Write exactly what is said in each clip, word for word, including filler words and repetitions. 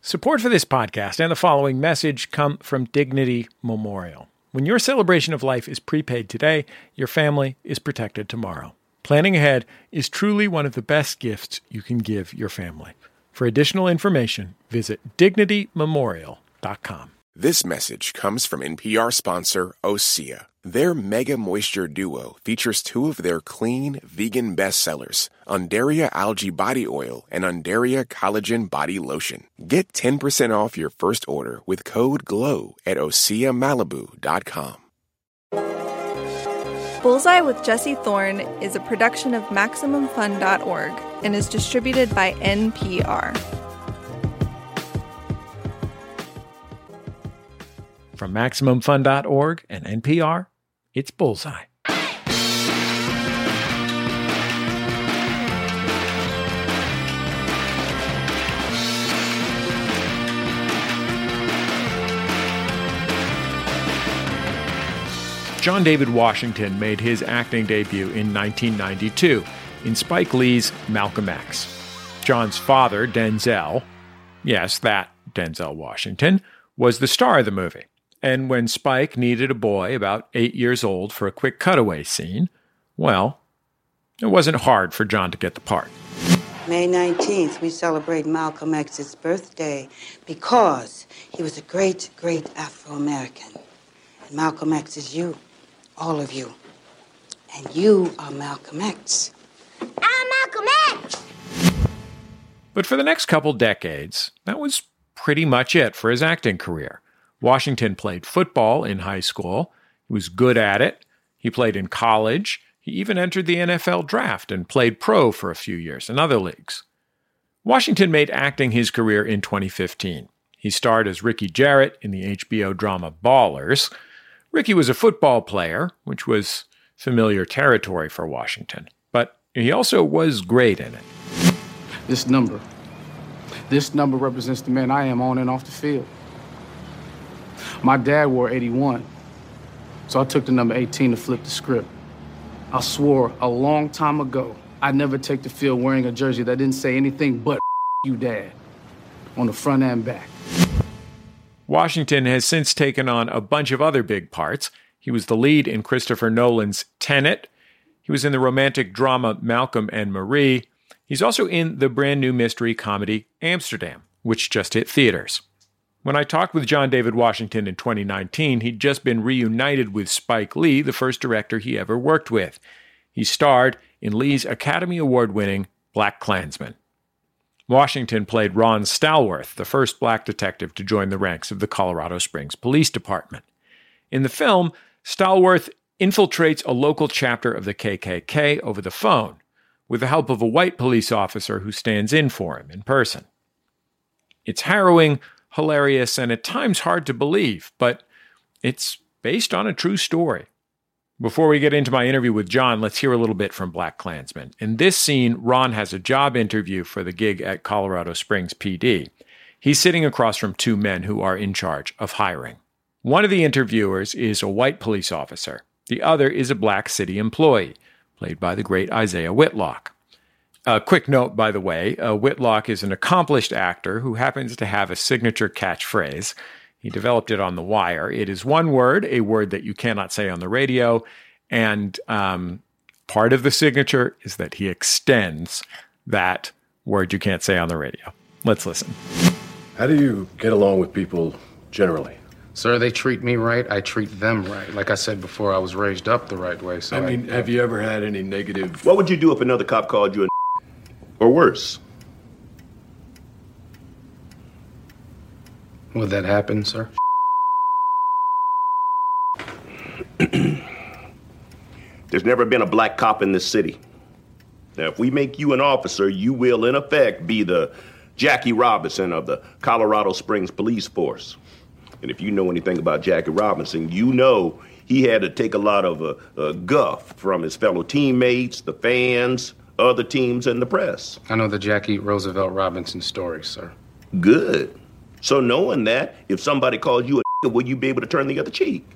Support for this podcast and the following message come from Dignity Memorial. When your celebration of life is prepaid today, your family is protected tomorrow. Planning ahead is truly one of the best gifts you can give your family. For additional information, visit dignity memorial dot com. This message comes from N P R sponsor Osea. Their Mega Moisture Duo features two of their clean, vegan bestsellers, Undaria Algae Body Oil and Undaria Collagen Body Lotion. Get ten percent off your first order with code GLOW at osea malibu dot com. Bullseye with Jesse Thorne is a production of Maximum Fun dot org and is distributed by N P R. From Maximum Fun dot org and N P R, it's Bullseye. John David Washington made his acting debut in nineteen ninety-two in Spike Lee's Malcolm X. John's father, Denzel, yes, that Denzel Washington, was the star of the movie. And when Spike needed a boy about eight years old for a quick cutaway scene, well, it wasn't hard for John to get the part. May nineteenth, we celebrate Malcolm X's birthday because he was a great, great Afro-American. And Malcolm X is you, all of you. And you are Malcolm X. I'm Malcolm X! But for the next couple decades, that was pretty much it for his acting career. Washington played football in high school. He was good at it. He played in college. He even entered the N F L draft and played pro for a few years in other leagues. Washington made acting his career in twenty fifteen. He starred as Ricky Jarrett in the H B O drama Ballers. Ricky was a football player, which was familiar territory for Washington, but he also was great in it. This number, this number represents the man I am on and off the field. My dad wore eighty-one, so I took the number eighteen to flip the script. I swore a long time ago I'd never take the field wearing a jersey that didn't say anything but you, Dad, on the front and back. Washington has since taken on a bunch of other big parts. He was the lead in Christopher Nolan's Tenet. He was in the romantic drama Malcolm and Marie. He's also in the brand new mystery comedy Amsterdam, which just hit theaters. When I talked with John David Washington in twenty nineteen, he'd just been reunited with Spike Lee, the first director he ever worked with. He starred in Lee's Academy Award-winning BlacKkKlansman. Washington played Ron Stallworth, the first black detective to join the ranks of the Colorado Springs Police Department. In the film, Stallworth infiltrates a local chapter of the K K K over the phone, with the help of a white police officer who stands in for him in person. It's harrowing, hilarious, and at times hard to believe, but it's based on a true story. Before we get into my interview with John, let's hear a little bit from BlacKkKlansman. In this scene, Ron has a job interview for the gig at Colorado Springs P D. He's sitting across from two men who are in charge of hiring. One of the interviewers is a white police officer. The other is a black city employee, played by the great Isaiah Whitlock. A quick note, by the way, uh, Whitlock is an accomplished actor who happens to have a signature catchphrase. He developed it on The Wire. It is one word, a word that you cannot say on the radio, and um, part of the signature is that he extends that word you can't say on the radio. Let's listen. How do you get along with people generally? Sir, they treat me right, I treat them right. Like I said before, I was raised up the right way, so I mean, I, have you ever had any negative... What would you do if another cop called you a or worse? Would that happen, sir? There's never been a black cop in this city. Now, if we make you an officer, you will, in effect, be the Jackie Robinson of the Colorado Springs Police Force. And if you know anything about Jackie Robinson, you know he had to take a lot of uh, uh, guff from his fellow teammates, the fans, other teams, and the press. I know the Jackie Roosevelt Robinson story, sir. Good. So knowing that, if somebody calls you a will you be able to turn the other cheek?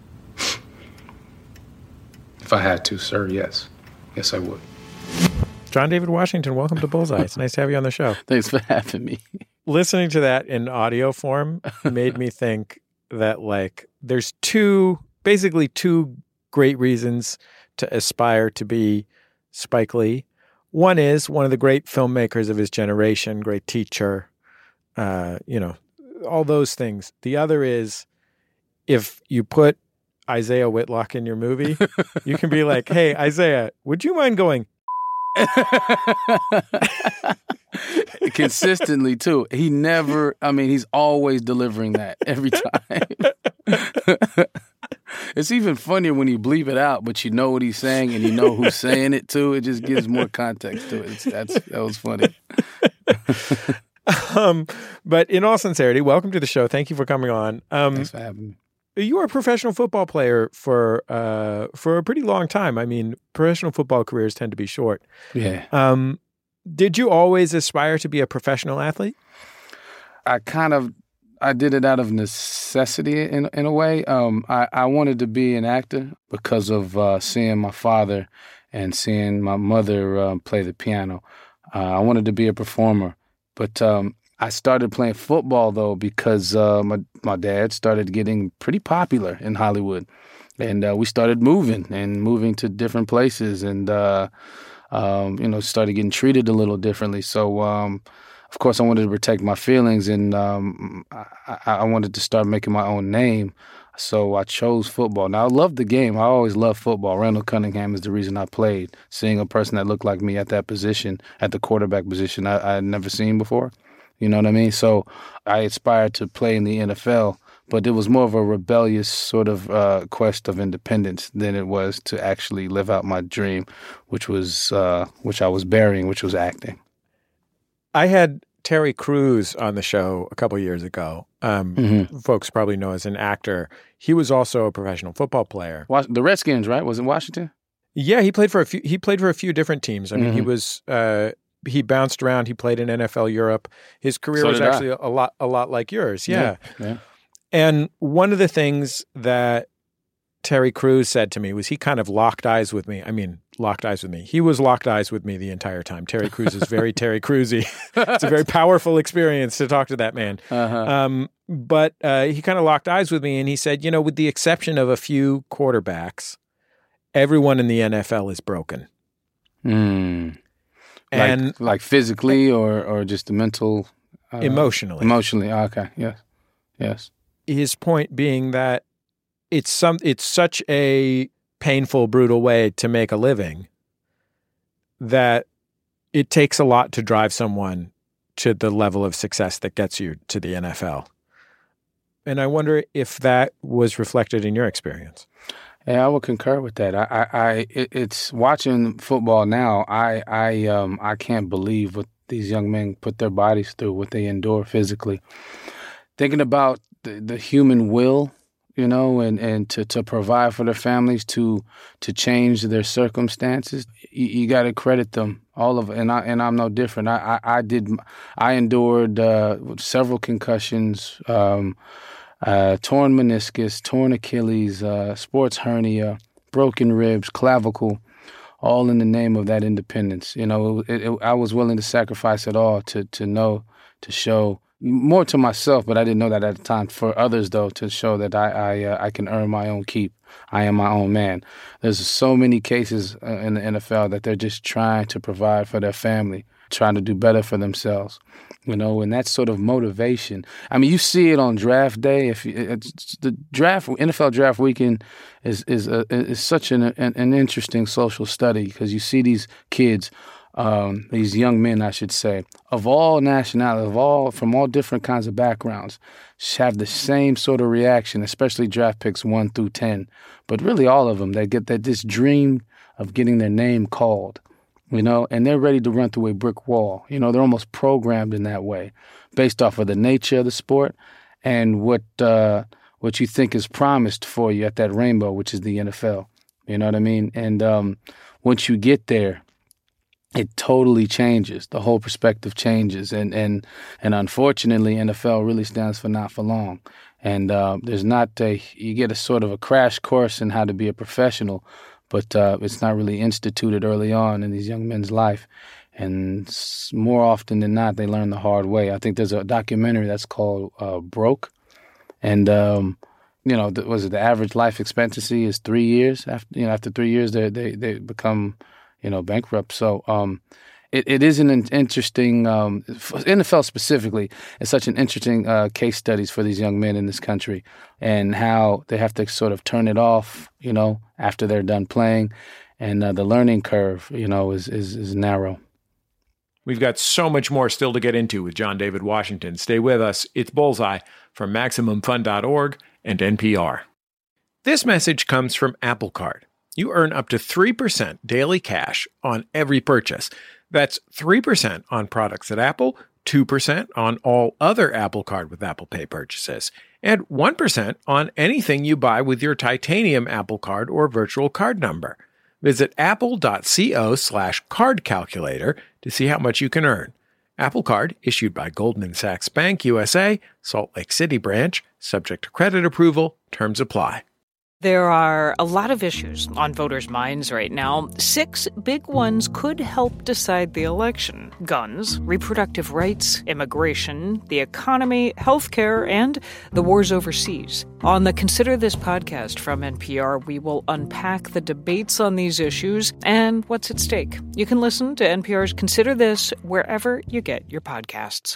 If I had to, sir, yes. Yes, I would. John David Washington, welcome to Bullseye. It's nice to have you on the show. Thanks for having me. listening to that in audio form made me think that, like, there's two, basically two great reasons to aspire to be Spike Lee. One is one of the great filmmakers of his generation, great teacher, uh, you know, all those things. The other is if you put Isaiah Whitlock in your movie, you can be like, hey, Isaiah, would you mind going? Consistently, too. He never, I mean, he's always delivering that every time. It's even funnier when you bleep it out, but you know what he's saying and you know who's saying it, too. It just gives more context to it. It's, that's, that was funny. um, but in all sincerity, welcome to the show. Thank you for coming on. Um, Thanks for having me. You were a professional football player for uh, for a pretty long time. I mean, professional football careers tend to be short. Yeah. Um, did you always aspire to be a professional athlete? I kind of, I did it out of necessity in in a way. Um, I, I wanted to be an actor because of uh, seeing my father and seeing my mother uh, play the piano. Uh, I wanted to be a performer. But um, I started playing football, though, because uh, my, my dad started getting pretty popular in Hollywood. And uh, we started moving and moving to different places and, uh, um, you know, started getting treated a little differently. So, um, of course, I wanted to protect my feelings, and um, I, I wanted to start making my own name. So I chose football. Now, I love the game. I always loved football. Randall Cunningham is the reason I played. Seeing a person that looked like me at that position, at the quarterback position, I, I had never seen before. You know what I mean? So I aspired to play in the N F L, but it was more of a rebellious sort of uh, quest of independence than it was to actually live out my dream, which was uh, which I was burying, which was acting. I had Terry Crews on the show a couple of years ago. Um, mm-hmm. Folks probably know as an actor. He was also a professional football player. The Redskins, right? Was in Washington? Yeah, he played for a few. He played for a few different teams. I mean, mm-hmm. he was. Uh, He bounced around. He played in N F L Europe. His career so was actually I. a lot, a lot like yours. Yeah. Yeah, yeah. And one of the things that Terry Crews said to me was he kind of locked eyes with me. I mean, locked eyes with me. He was locked eyes with me the entire time. Terry Crews is very Terry Crewsy. It's a very powerful experience to talk to that man. Uh-huh. Um, but uh, he kind of locked eyes with me, and he said, you know, with the exception of a few quarterbacks, everyone in the N F L is broken. Hmm. And like, like physically or, or just the mental? Uh, emotionally. Emotionally, okay, yes, yes. His point being that it's some it's such a painful, brutal way to make a living that it takes a lot to drive someone to the level of success that gets you to the N F L. And I wonder if that was reflected in your experience. Yeah, I would concur with that. I, I, I it, it's watching football now. I, I, um, I can't believe what these young men put their bodies through, what they endure physically. Thinking about the, the human will, you know, and, and to, to provide for their families, to to change their circumstances, you, you got to credit them, all of it. And I and I'm no different. I, I, I did. I endured uh, several concussions. Um, Uh, torn meniscus, torn Achilles, uh, sports hernia, broken ribs, clavicle, all in the name of that independence. You know, it, it, I was willing to sacrifice it all to to know, to show, more to myself, but I didn't know that at the time. For others, though, to show that I I, uh, I can earn my own keep. I am my own man. There's so many cases uh, in the N F L that they're just trying to provide for their family, trying to do better for themselves. You know, and that sort of motivation. I mean, you see it on draft day. If you, it's, the draft, N F L draft weekend is is a, is such an, an an interesting social study because you see these kids, um, these young men, I should say, of all nationalities, of all from all different kinds of backgrounds, have the same sort of reaction, especially draft picks one through ten. But really, all of them, they get that this dream of getting their name called. You know, and they're ready to run through a brick wall. You know, they're almost programmed in that way, based off of the nature of the sport and what uh, what you think is promised for you at that rainbow, which is the N F L. You know what I mean? And um, once you get there, it totally changes. The whole perspective changes. And and and unfortunately, N F L really stands for not for long. And uh, there's not a, you get a sort of a crash course in how to be a professional, but uh, it's not really instituted early on in these young men's life. And more often than not, they learn the hard way. I think there's a documentary that's called uh, Broke. And, um, you know, the, was it the average life expectancy is three years? After, you know, after three years, they they, they become, you know, bankrupt. So um, it, it is an interesting, um, N F L specifically, it's such an interesting uh, case studies for these young men in this country and how they have to sort of turn it off, you know, after they're done playing. And uh, the learning curve, you know, is, is is narrow. We've got so much more still to get into with John David Washington. Stay with us. It's Bullseye from Maximum Fun dot org and N P R. This message comes from Apple Card. You earn up to three percent daily cash on every purchase. That's three percent on products at Apple, two percent on all other Apple Card with Apple Pay purchases, and one percent on anything you buy with your titanium Apple Card or virtual card number. Visit apple.co slash card calculator to see how much you can earn. Apple Card, issued by Goldman Sachs Bank U S A, Salt Lake City branch, subject to credit approval, terms apply. There are a lot of issues on voters' minds right now. Six big ones could help decide the election: guns, reproductive rights, immigration, the economy, healthcare, and the wars overseas. On the Consider This podcast from N P R, we will unpack the debates on these issues and what's at stake. You can listen to N P R's Consider This wherever you get your podcasts.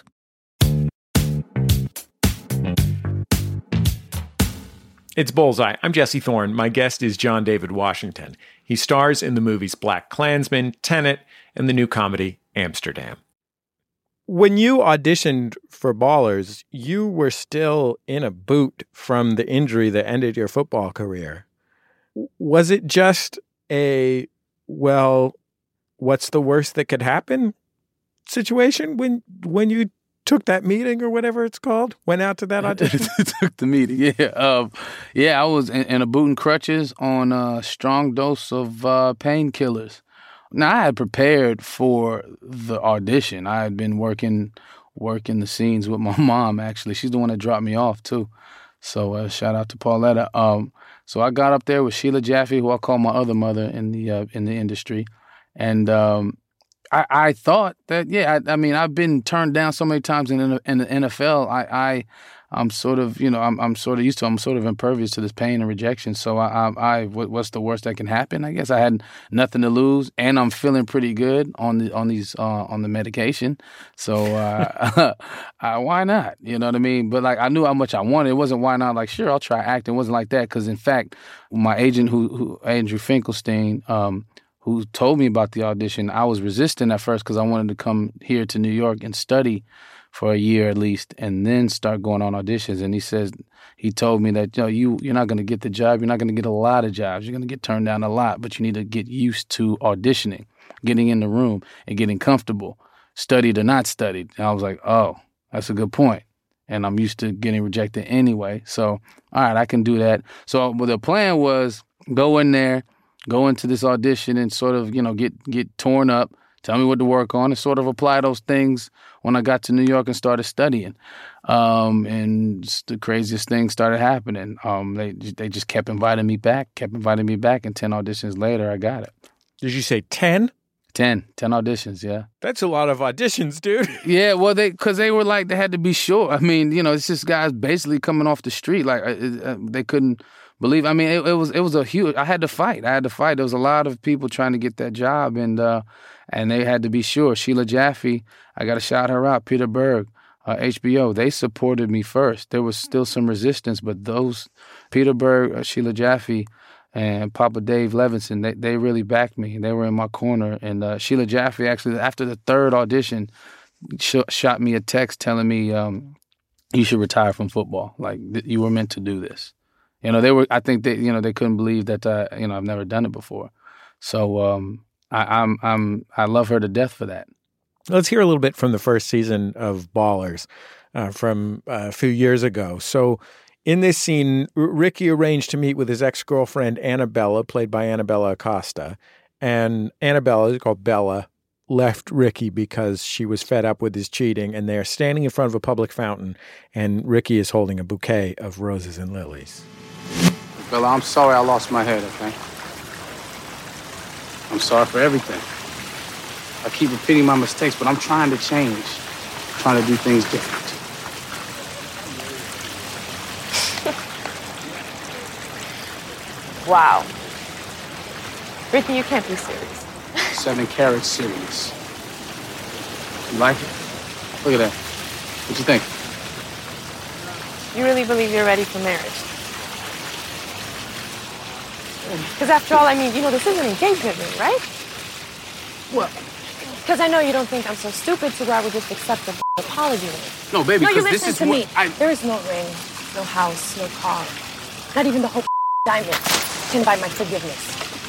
It's Bullseye. I'm Jesse Thorne. My guest is John David Washington. He stars in the movies Black Klansman, Tenet, and the new comedy Amsterdam. When you auditioned for Ballers, you were still in a boot from the injury that ended your football career. Was it just a, well, what's the worst that could happen situation when when you took that meeting or whatever it's called, went out to that audition? Took the meeting, yeah. Um, yeah, I was in, in a boot and crutches on a strong dose of uh, painkillers. Now, I had prepared for the audition. I had been working working the scenes with my mom, actually. She's the one that dropped me off, too. So uh, shout out to Pauletta. Um, so I got up there with Sheila Jaffe, who I call my other mother in the uh, in the industry. And um I, I thought that, yeah, I, I mean, I've been turned down so many times in, in the N F L. I, I, I'm sort of, you know, I'm, I'm sort of used to, I'm sort of impervious to this pain and rejection. So I, I, I, what's the worst that can happen? I guess I had nothing to lose, and I'm feeling pretty good on the, on these, uh, on the medication. So uh, I, why not? You know what I mean? But like, I knew how much I wanted. It wasn't why not. Like, sure, I'll try acting. It wasn't like that. Because in fact, my agent, who, who Andrew Finkelstein, um, who told me about the audition, I was resistant at first because I wanted to come here to New York and study for a year at least and then start going on auditions. And he says, he told me that, you know, you, you're not going to get the job. You're not going to get a lot of jobs. You're going to get turned down a lot, but you need to get used to auditioning, getting in the room and getting comfortable, studied or not studied. And I was like, oh, that's a good point. And I'm used to getting rejected anyway. So, all right, I can do that. So well, the plan was go in there, go into this audition and sort of, you know, get get torn up, tell me what to work on, and sort of apply those things when I got to New York and started studying. Um, and the craziest things started happening. Um, they they just kept inviting me back, kept inviting me back, and ten auditions later, I got it. Did you say ten? Ten. Ten auditions, yeah. That's a lot of auditions, dude. Yeah, well, they because they were like, they had to be sure. I mean, you know, it's just guys basically coming off the street. Like, uh, they couldn't believe. I mean, it, it was it was a huge. I had to fight. I had to fight. There was a lot of people trying to get that job, and uh, and they had to be sure. Sheila Jaffe, I got to shout her out. Peter Berg, uh, H B O, they supported me first. There was still some resistance, but those Peter Berg, uh, Sheila Jaffe, and Papa Dave Levinson, they they really backed me. They were in my corner. And uh, Sheila Jaffe, actually, after the third audition, sh- shot me a text telling me, um, "You should retire from football. Like th- you were meant to do this." You know, they were. I think they, you know, they couldn't believe that. Uh, you know, I've never done it before. So um, I, I'm, I'm, I love her to death for that. Let's hear a little bit from the first season of Ballers uh, from uh, a few years ago. So in this scene, R- Ricky arranged to meet with his ex-girlfriend Annabella, played by Annabella Acosta, and Annabella, called Bella, left Ricky because she was fed up with his cheating, and they're standing in front of a public fountain, and Ricky is holding a bouquet of roses and lilies. Bella, I'm sorry I lost my head, okay? I'm sorry for everything. I keep repeating my mistakes, but I'm trying to change. I'm trying to do things different. Wow. Ricky, you can't be serious. Seven carat serious. You like it? Look at that. What you think? You really believe you're ready for marriage? Because after all, I mean, you know, this is an engagement ring, right? What? Because I know you don't think I'm so stupid to where I would just accept the apology ring. No, baby, no, you because this listen is to what me. I... There is no ring, no house, no car. Not even the whole diamond can buy my forgiveness.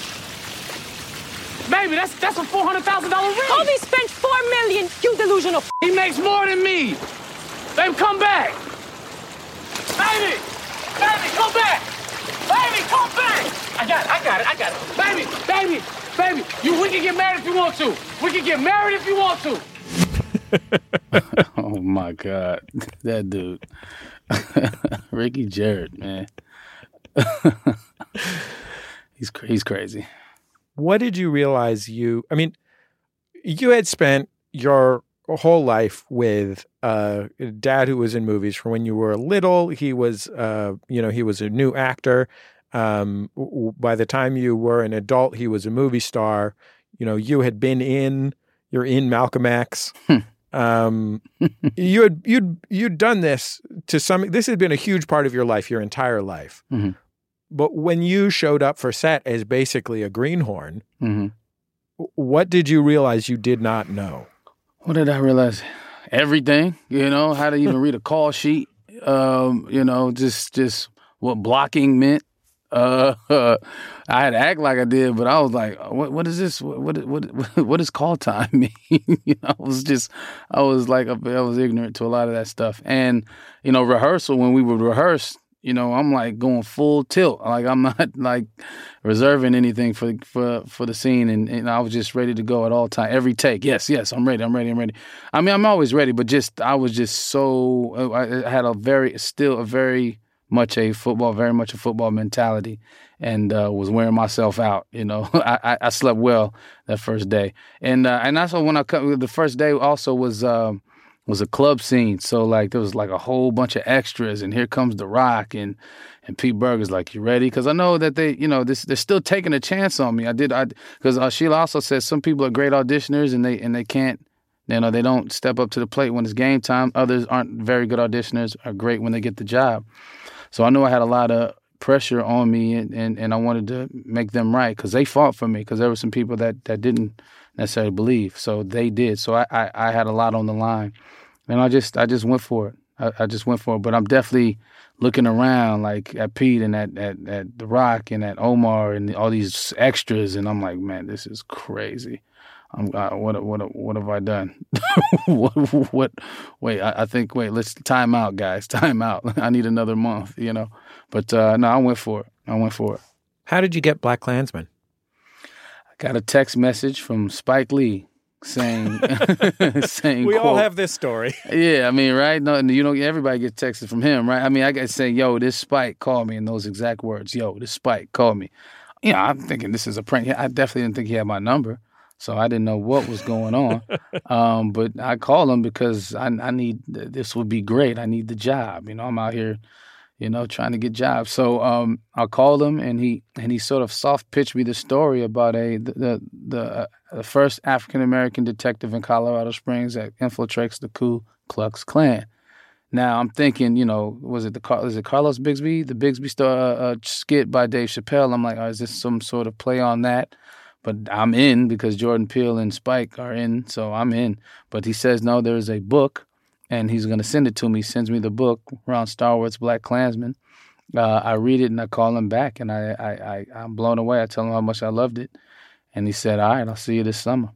Baby, that's that's a four hundred thousand dollar ring. Kobe spent four million. You delusional. He makes more than me. Baby, come back. Baby, baby, come back. Baby, come back. I got it. I got it. I got it. Baby, baby, baby. You, we can get married if you want to. We can get married if you want to. Oh my God, that dude, Ricky Jarrett, man. he's he's crazy. What did you realize you, I mean, you had spent your whole life with uh, a dad who was in movies from when you were little. He was, uh, you know, he was a new actor. Um, by the time you were an adult, he was a movie star. You know, you had been in, you're in Malcolm X. um, you had, you'd, you'd done this to some, this had been a huge part of your life, your entire life. Mm-hmm. But when you showed up for set as basically a greenhorn, mm-hmm. what did you realize you did not know? What did I realize? Everything, you know, how to even read a call sheet, um, you know, just just what blocking meant. Uh, uh, I had to act like I did, but I was like, what what is this? What what what, what does call time mean? You know, I was just, I was like, I was ignorant to a lot of that stuff. And, you know, rehearsal, when we would rehearse, you know, I'm like going full tilt. Like I'm not like reserving anything for for for the scene, and, and I was just ready to go at all time, every take. Yes, yes, I'm ready. I'm ready. I'm ready. I mean, I'm always ready, but just I was just so I had a very still a very much a football, very much a football mentality, and uh, was wearing myself out. You know, I, I slept well that first day, and uh, and also when I come, the first day also was. Um, was a club scene. So like there was like a whole bunch of extras, and here comes The Rock, and and Pete Burger's like, you ready? Because I know that they, you know, this, they're still taking a chance on me. I did, I because uh, Sheila also says some people are great auditioners and they and they can't, you know, they don't step up to the plate when it's game time. Others aren't very good auditioners, are great when they get the job. So I know I had a lot of pressure on me, and, and, and I wanted to make them right because they fought for me, because there were some people that, that didn't necessarily believe. So they did. So I, I, I had a lot on the line. And I just I just went for it. I, I just went for it. But I'm definitely looking around like at Pete and at, at, at The Rock and at Omar and all these extras, and I'm like, man, this is crazy. I'm uh, what what what have I done? what what? Wait, I, I think wait. Let's time out, guys. Time out. I need another month, you know. But uh, no, I went for it. I went for it. How did you get BlacKkKlansman? I got a text message from Spike Lee. Saying, saying, we quote, all have this story. Yeah, I mean, right? No, you know, everybody gets texted from him, right? I mean, I got to say, yo, this Spike called me in those exact words. Yo, this Spike called me. You know, I'm thinking this is a prank. I definitely didn't think he had my number, so I didn't know what was going on. um, but I called him because I, I need, this would be great. I need the job. You know, I'm out here, you know, trying to get jobs. So um, I called him, and he and he sort of soft pitched me the story about a the the, the, uh, the first African American detective in Colorado Springs that infiltrates the Ku Klux Klan. Now I'm thinking, you know, was it the is it Carlos Bigsby, the Bigsby star uh, uh, skit by Dave Chappelle? I'm like, oh, is this some sort of play on that? But I'm in because Jordan Peele and Spike are in, so I'm in. But he says no, there is a book. And he's going to send it to me. He sends me the book, Ron Starwood's BlacKkKlansman. Uh, I read it and I call him back, and I, I, I, I'm blown away. I tell him how much I loved it. And he said, all right, I'll see you this summer.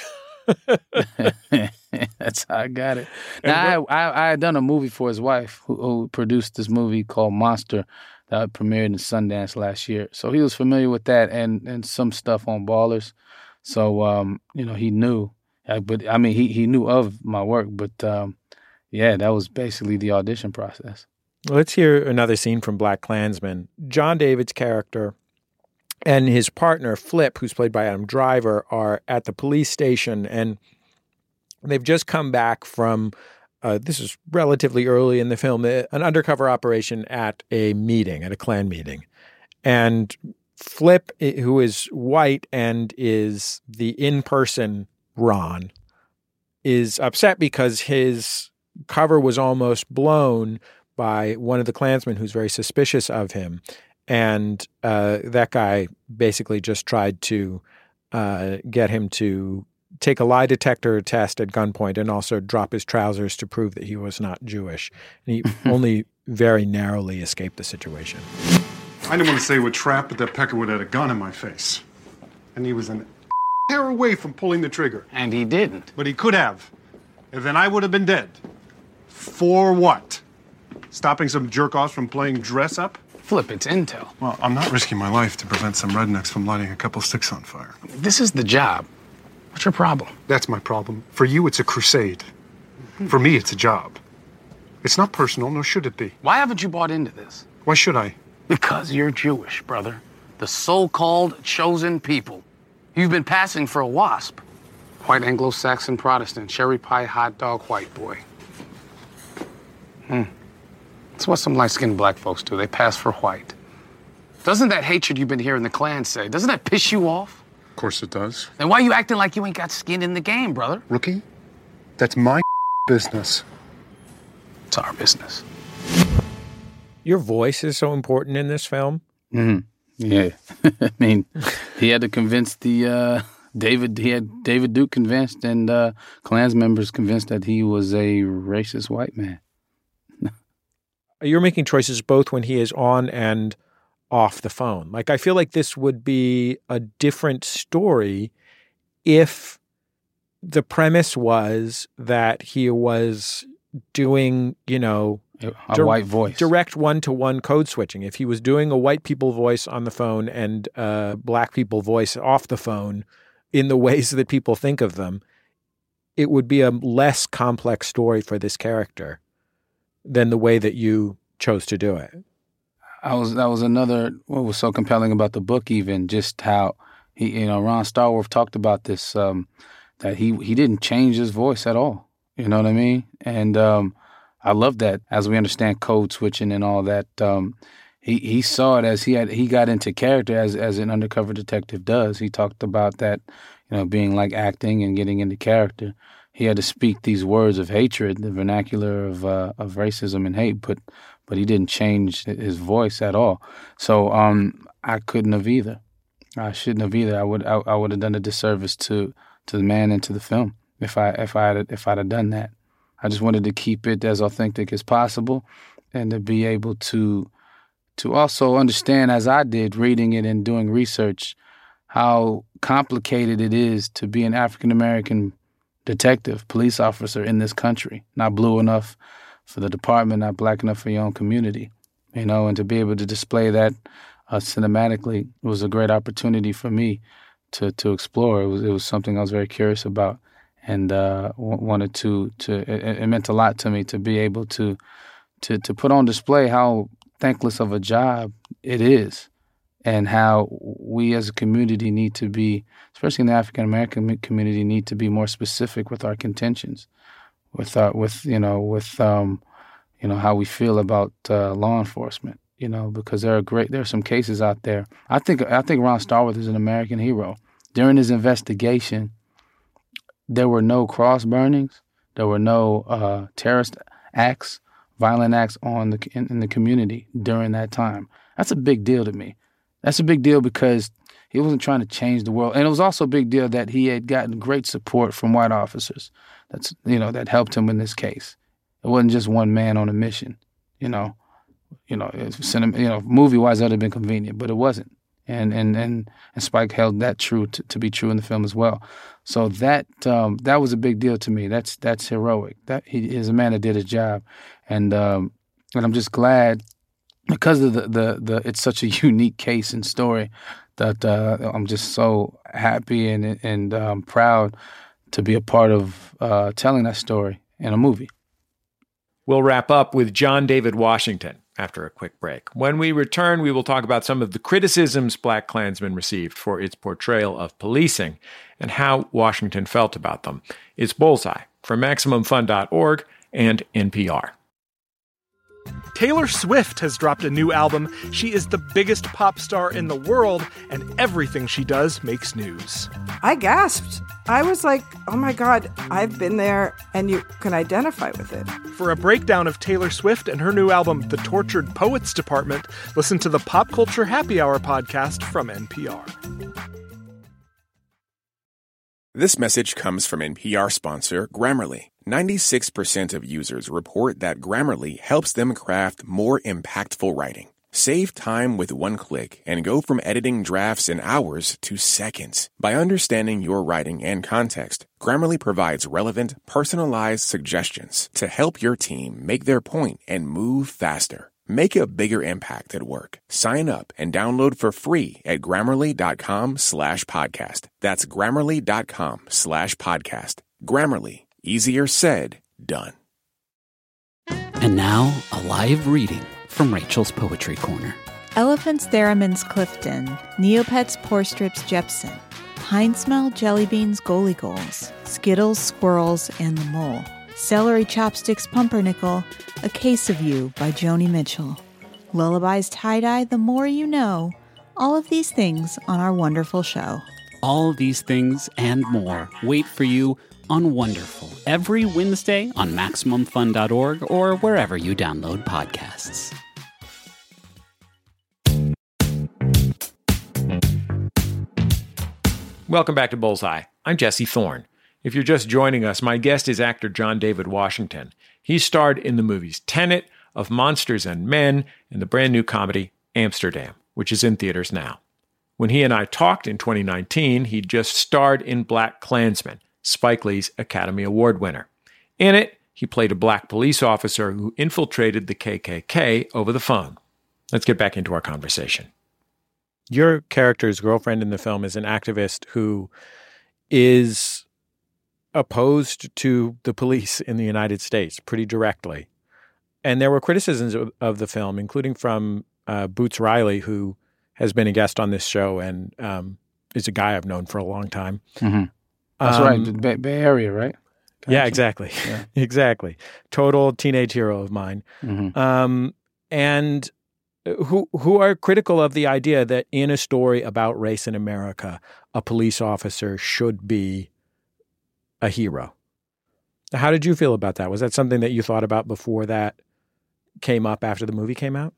That's how I got it. Now, I, I, I had done a movie for his wife who, who produced this movie called Monster that premiered in Sundance last year. So he was familiar with that and, and some stuff on Ballers. So, um, you know, he knew. Uh, but, I mean, he, he knew of my work, but... Um, Yeah, that was basically the audition process. Let's hear another scene from BlacKkKlansman. John David's character and his partner, Flip, who's played by Adam Driver, are at the police station, and they've just come back from, uh, this is relatively early in the film, an undercover operation at a meeting, at a Klan meeting. And Flip, who is white and is the in-person Ron, is upset because his cover was almost blown by one of the Klansmen who's very suspicious of him. And uh, that guy basically just tried to uh, get him to take a lie detector test at gunpoint and also drop his trousers to prove that he was not Jewish. And he only very narrowly escaped the situation. I didn't want to say what trap, but that Peckerwood had a gun in my face. And he was an hair away from pulling the trigger. And he didn't. But he could have. And then I would have been dead. For what? Stopping some jerk-offs from playing dress-up? Flip, it's intel. Well, I'm not risking my life to prevent some rednecks from lighting a couple sticks on fire. This is the job. What's your problem? That's my problem. For you, it's a crusade. For me, it's a job. It's not personal, nor should it be. Why haven't you bought into this? Why should I? Because you're Jewish, brother. The so-called chosen people. You've been passing for a WASP. White Anglo-Saxon Protestant, cherry pie hot dog white boy. Hmm. That's what some light-skinned black folks do. They pass for white. Doesn't that hatred you've been hearing the Klan say, doesn't that piss you off? Of course it does. Then why are you acting like you ain't got skin in the game, brother? Rookie, that's my business. It's our business. Your voice is so important in this film. Mm-hmm. Yeah. I mean, he had to convince the, uh, David, he had David Duke convinced and uh, Klans members convinced that he was a racist white man. You're making choices both when he is on and off the phone. Like, I feel like this would be a different story if the premise was that he was doing, you know, a di- white voice, direct one-to-one code switching. If he was doing a white people voice on the phone and a black people voice off the phone in the ways that people think of them, it would be a less complex story for this character than the way that you chose to do it. I was that was another what was so compelling about the book, even just how he, you know, Ron Starworth talked about this, um, that he he didn't change his voice at all. You know what I mean? And um, I love that as we understand code switching and all that. Um, he he saw it as he had he got into character as as an undercover detective does. He talked about that, you know, being like acting and getting into character. He had to speak these words of hatred, the vernacular of uh, of racism and hate, but but he didn't change his voice at all. So um, I couldn't have either. I shouldn't have either. I would I, I would have done a disservice to to the man and to the film if I if I had if I'd have done that. I just wanted to keep it as authentic as possible, and to be able to to also understand, as I did, reading it and doing research, how complicated it is to be an African American detective, police officer in this country, not blue enough for the department, not black enough for your own community, you know, and to be able to display that uh, cinematically was a great opportunity for me to to explore. It was it was something I was very curious about, and uh, wanted to to. It, it meant a lot to me to be able to to to put on display how thankless of a job it is, and how we as a community need to be, especially in the African American community, need to be more specific with our contentions, with our, with you know with um, you know how we feel about uh, law enforcement. You know, because there are great there are some cases out there. I think I think Ron Starworth is an American hero. During his investigation, there were no cross burnings, there were no uh, terrorist acts, violent acts on the in, in the community during that time. That's a big deal to me. That's a big deal because he wasn't trying to change the world. And it was also a big deal that he had gotten great support from white officers that's, you know, that helped him in this case. It wasn't just one man on a mission, you know. You know, cinema, you know, movie-wise, that would have been convenient, but it wasn't. And and and, and Spike held that true to, to be true in the film as well. So that um, that was a big deal to me. That's that's heroic. That he is a man that did his job, and um, and I'm just glad because of the, the the it's such a unique case and story that uh, I'm just so happy and and um, proud to be a part of uh, telling that story in a movie. We'll wrap up with John David Washington. after a quick break. When we return, we will talk about some of the criticisms BlacKkKlansman received for its portrayal of policing and how Washington felt about them. It's Bullseye from Maximum Fun dot org and N P R. Taylor Swift has dropped a new album. She is the biggest pop star in the world, and everything she does makes news. I gasped. I was like, oh my God, I've been there, and you can identify with it. For a breakdown of Taylor Swift and her new album, The Tortured Poets Department, listen to the Pop Culture Happy Hour podcast from N P R. This message comes from N P R sponsor Grammarly. ninety-six percent of users report that Grammarly helps them craft more impactful writing. Save time with one click and go from editing drafts in hours to seconds. By understanding your writing and context, Grammarly provides relevant, personalized suggestions to help your team make their point and move faster. Make a bigger impact at work. Sign up and download for free at Grammarly.com slash podcast. That's Grammarly.com slash podcast. Grammarly. Easier said, done. And now, a live reading from Rachel's Poetry Corner. Elephants Theremins Clifton, Neopets Porstrips Jepson, Pine Smell Jelly Beans Goalie Goals, Skittles Squirrels and the Mole, Celery Chopsticks Pumpernickel, A Case of You by Joni Mitchell, Lullabies Tie-Dye The More You Know, all of these things on our wonderful show. All of these things and more wait for you on Wonderful every Wednesday on Maximum Fun dot org or wherever you download podcasts. Welcome back to Bullseye. I'm Jesse Thorne. If you're just joining us, my guest is actor John David Washington. He starred in the movies Tenet, Of Monsters and Men, and the brand new comedy Amsterdam, which is in theaters now. When he and I talked in twenty nineteen, he just starred in BlacKkKlansman, Spike Lee's Academy Award winner. In it, he played a black police officer who infiltrated the K K K over the phone. Let's get back into our conversation. Your character's girlfriend in the film is an activist who is opposed to the police in the United States pretty directly. And there were criticisms of, of the film, including from uh, Boots Riley, who has been a guest on this show and um, is a guy I've known for a long time. Mm-hmm. That's um, right, the Bay, Bay Area, right? Gotcha. Yeah, exactly. Yeah. Exactly. Total teenage hero of mine. Mm-hmm. Um, and who who are critical of the idea that in a story about race in America, a police officer should be a hero. How did you feel about that? Was that something that you thought about before that came up after the movie came out?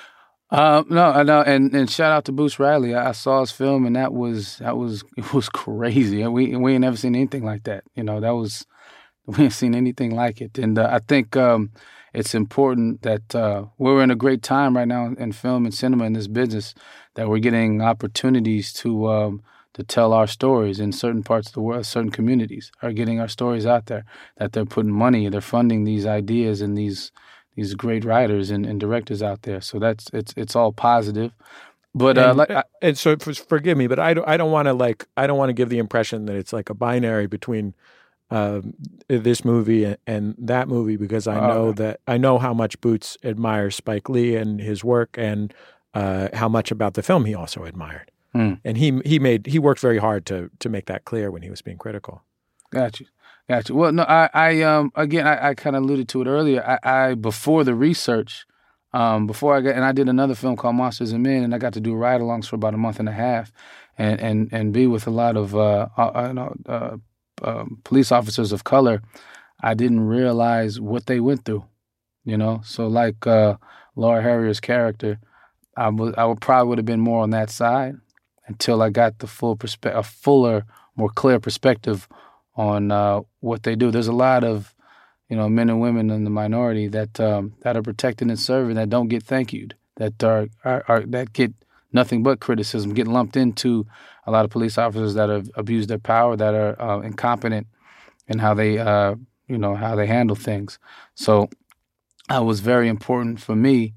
Uh, no, no, and, and shout out to Boots Riley. I, I saw his film, and that was that was it was crazy. We we ain't never seen anything like that. You know, that was we ain't seen anything like it. And uh, I think um, it's important that uh, we're in a great time right now in film and cinema in this business that we're getting opportunities to um, to tell our stories in certain parts of the world. Certain communities are getting our stories out there. That they're putting money, they're funding these ideas and these. These great writers and, and directors out there, so that's it's it's all positive. But uh, and, like, I, and so for, forgive me, but I don't I don't want to like I don't want to give the impression that it's like a binary between um, this movie and, and that movie, because I know uh, that I know how much Boots admires Spike Lee and his work, and uh, how much about the film he also admired. Hmm. And he he made he worked very hard to to make that clear when he was being critical. Got you. Gotcha. Well, no, I, I um, again, I, I kind of alluded to it earlier. I, I before the research, um, before I got, and I did another film called Monsters and Men, and I got to do ride-alongs for about a month and a half, and and, and be with a lot of uh, uh, uh, uh, police officers of color. I didn't realize what they went through, you know. So, like uh, Laura Harrier's character, I would, I would probably would have been more on that side until I got the full perspe- a fuller, more clear perspective on uh, what they do. There's a lot of, you know, men and women in the minority that um, that are protected and serving that don't get thank you'd, that are, are, are that get nothing but criticism, get lumped into a lot of police officers that have abused their power, that are uh, incompetent in how they, uh, you know, how they handle things. So, it was very important for me.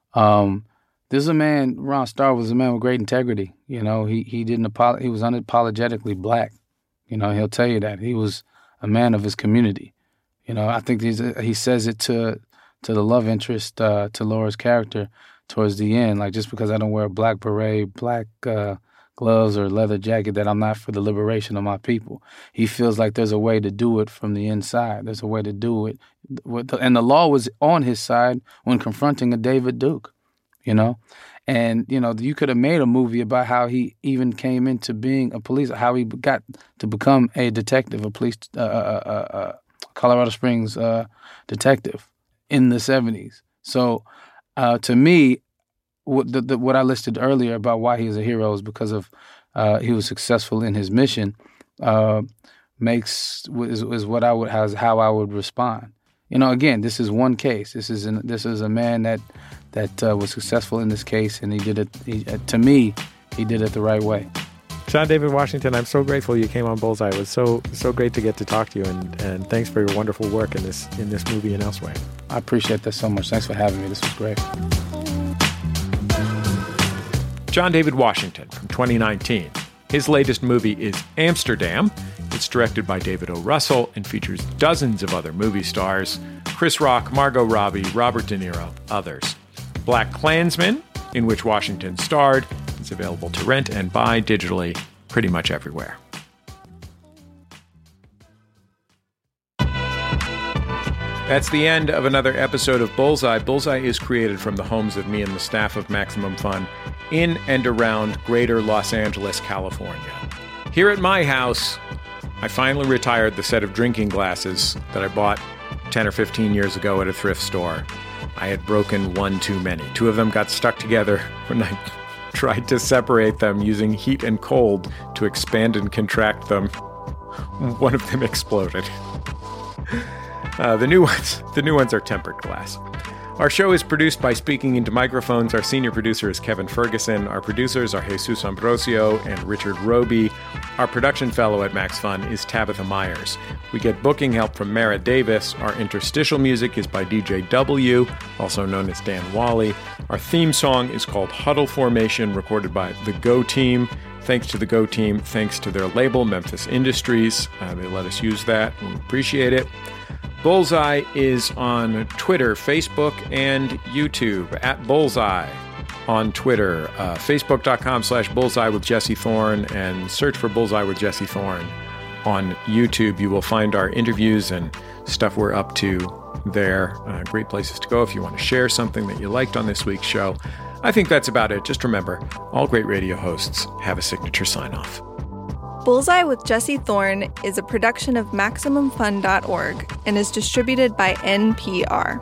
Um, this is a man. Ron Starr was a man with great integrity. You know, he he didn't apolo- he was unapologetically black. You know, he'll tell you that. He was a man of his community. You know, I think he's, he says it to to the love interest, uh, to Laura's character towards the end. Like, just because I don't wear a black beret, black uh, gloves, or leather jacket, that I'm not for the liberation of my people. He feels like there's a way to do it from the inside. There's a way to do it. And the law was on his side when confronting a David Duke, you know? And, you know, you could have made a movie about how he even came into being a police, how he got to become a detective, a police, uh, uh, uh, uh, Colorado Springs uh, detective in the seventies. So uh, to me, what, the, the, what I listed earlier about why he is a hero is because of uh, he was successful in his mission, uh, makes is, is what I would has how I would respond. You know, again, this is one case. This is an, this is a man that that uh, was successful in this case, and he did it. He, uh, to me, he did it the right way. John David Washington, I'm so grateful you came on Bullseye. It was so so great to get to talk to you, and, and thanks for your wonderful work in this in this movie and elsewhere. I appreciate that so much. Thanks for having me. This was great. John David Washington from twenty nineteen. His latest movie is Amsterdam. It's directed by David O. Russell and features dozens of other movie stars: Chris Rock, Margot Robbie, Robert De Niro, others. Black Klansman, in which Washington starred, is available to rent and buy digitally pretty much everywhere. That's the end of another episode of Bullseye. Bullseye is created from the homes of me and the staff of Maximum Fun in and around greater Los Angeles, California. Here at my house, I finally retired the set of drinking glasses that I bought ten or fifteen years ago at a thrift store. I had broken one too many. Two of them got stuck together when I tried to separate them using heat and cold to expand and contract them. One of them exploded. Uh, the new ones, the new ones are tempered glass. Our show is produced by Speaking Into Microphones. Our senior producer is Kevin Ferguson. Our producers are Jesus Ambrosio and Richard Roby. Our production fellow at Max Fun is Tabitha Myers. We get booking help from Mara Davis. Our interstitial music is by D J W, also known as Dan Wally. Our theme song is called Huddle Formation, recorded by the Go Team. Thanks to the Go Team. Thanks to their label, Memphis Industries. Uh, they let us use that. We appreciate it. Bullseye is on Twitter, Facebook, and YouTube, at Bullseye on Twitter, uh, facebook.com slash Bullseye with Jesse Thorne, and search for Bullseye with Jesse Thorne on YouTube. You will find our interviews and stuff we're up to there. Uh, great places to go if you want to share something that you liked on this week's show. I think that's about it. Just remember, all great radio hosts have a signature sign-off. Bullseye with Jesse Thorne is a production of Maximum Fun dot org and is distributed by N P R.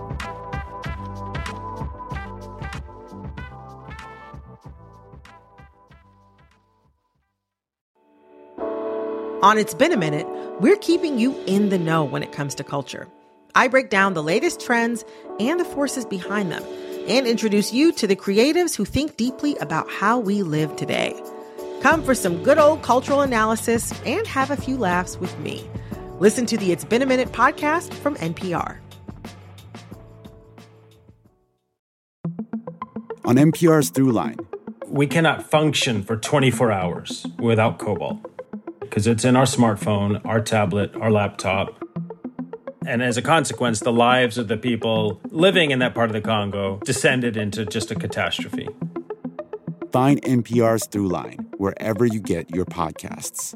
On It's Been a Minute, we're keeping you in the know when it comes to culture. I break down the latest trends and the forces behind them, and introduce you to the creatives who think deeply about how we live today. Come for some good old cultural analysis and have a few laughs with me. Listen to the It's Been a Minute podcast from N P R. On N P R's Throughline. We cannot function for twenty-four hours without cobalt because it's in our smartphone, our tablet, our laptop. And as a consequence, the lives of the people living in that part of the Congo descended into just a catastrophe. Find N P R's Throughline wherever you get your podcasts.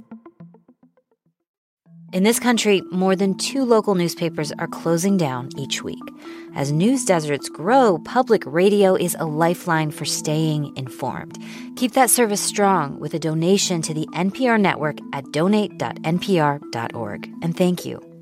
In this country, more than two local newspapers are closing down each week. As news deserts grow, public radio is a lifeline for staying informed. Keep that service strong with a donation to the N P R network at donate dot N P R dot org. And thank you.